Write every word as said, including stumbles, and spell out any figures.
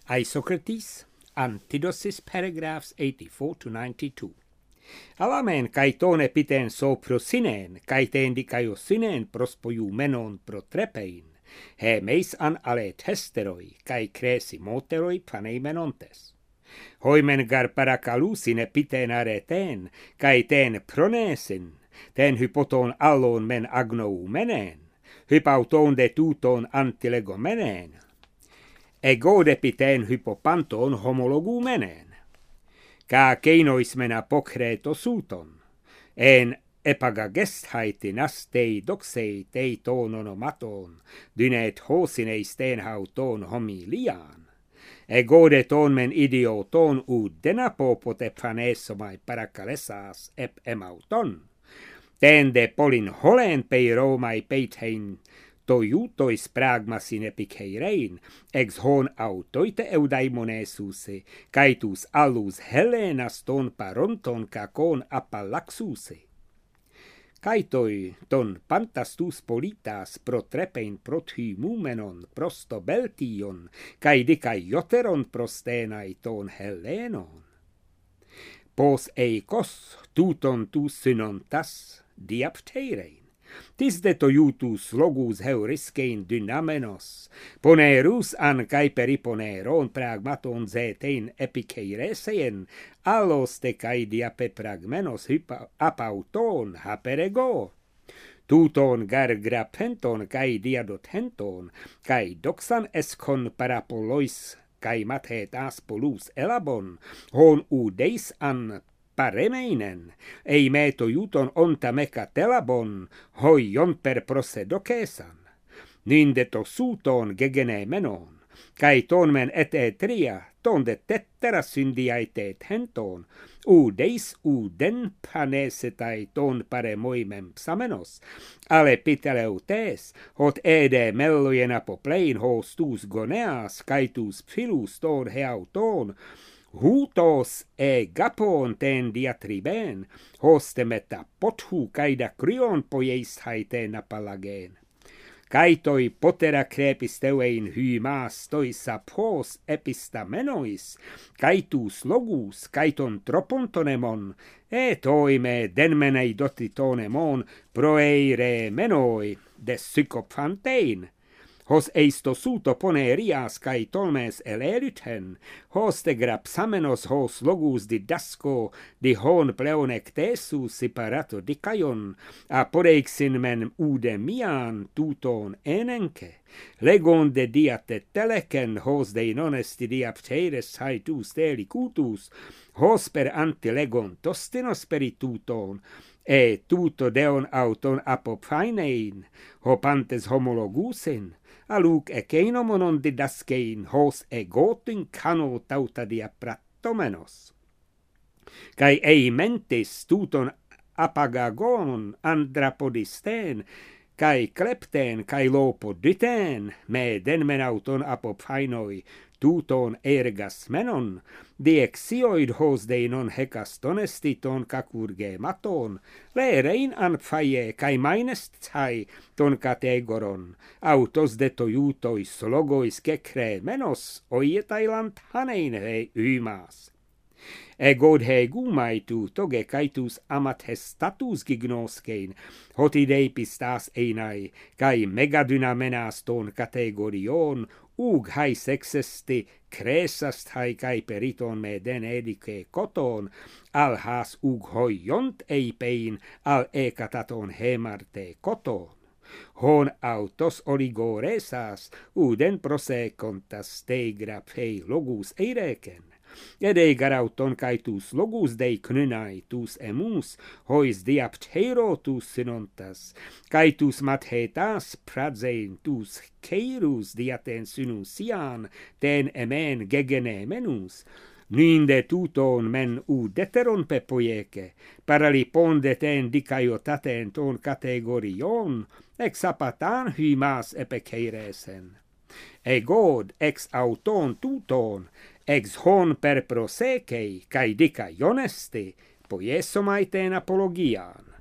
Isocrates, Antidosis, paragraphs eighty-four to ninety-two. Alamen kaiton epiten so prosinen, kaiten dikaiosinen prospoiumenon protrepein, he meis an ale testeroi, kai cresi moteroi planeimenontes. Hoimen gar parakalusin epiten areten, kai ten pronesin, ten hypoton allon men agnou menen, hypauton de tuton antilego menen, ego depiten hypopanton homologu menen. Ka keinoismena pokreto suuton, en epaga gesthaitin astei doksei tei ton onomaton, dynet hosineis ten hauton homiliaan. Egode ton men idioton ud denapopote pranesomai parakalesas ep emauton. Ten de polin holen pei romai peithein, toiutois pragmasin epikeirein, ex hon autoite eudaimonesuse, caitus allus Helenas ton paronton cacon apalaxuse. Caitoi ton pantastus politas protrepein prothymumenon prostobeltion, caidicai joteron prostenai ton Helenon. Pos eikos tuton tus synontas diapteirein. Tis de toiutus logus heuriskein dynamenos, ponerus an kai periponeron pragmaton zetein epikeiresein, allos te kai diape pragmenos hypa apauton haperego. Tuton gar grapenton kai diadotenton, kai doxan eskon parapolois, kai mathetas polus elabon, hon udeis an paremeinen, ei me toiuton onta meca telabon, hoi jon per prosedocesan. Ninde to suuton gegene menon, kai ton men ete tria, ton de tettera syndiaiteet henton, udeis uden panesetai ton paremoimem psamenos, ale piteleutes, hot ede mellojen apoplein hos tus goneas, kai tus philus ton heauton, hutos e gapon ten diatriben, hoste meta pothu caida cryon poieis haiten apalagen. Caitoi potera crepisteuein hymas toisa pos epistamenois, caitus logus, caiton tropontonemon, et oime denmenei dotitonemon proeire menoi des psychophantein. Hos eisto suto ponerias kai tomes elelyten, hos te grapsamenos hos logus didasco, di hon pleonectesus separato dicaion, a poreixin men udemian tuton enenke, legon de diate teleken hos de nonesti diapteres haetus delicutus, hos per antilegon tostinos perituton, e tuto deon auton apopainein, hopantes homologusin, aluc eceinomonon didascein hos egotin cano tauta diaprattomenos. Kai ei mentis tuton apagagon andrapodisten, kai klepten, kai lopodyten, me denmenauton apopainoi, tuton ergas menon, diexioid hos de non hecas tonestiton cacurge maton, lerein an phaie kai mainest tai ton categoron, autos de toiutois logois kekre menos, oietailant hanein he ymas. Egod he gumai tu toge caitus amat hestatus gignoskein, hotidei pistas einai, kai megadynamenas ton categorion, ug hai sexesti cresast hai kai periton me den edice coton, al has ug hoiont eipein al ecataton hemarte coton. Hon autos oligoresas, uden prosecontas te grapei logus eireken. Ede garauton caitus logus dei cnynai tus emus, hois diaptero tus synontas, caitus mathetas pradzein tus ceirus diaten synusian, ten emen gegene menus, ninde tuton men udeteron pepoieke, paraliponde ten dicaiotaten ton categorion, ex apatan hymas epeceiresen. Egod ex auton tuton, ex hon per prosecei, cae dica ionesti, poiesomai ten apologian.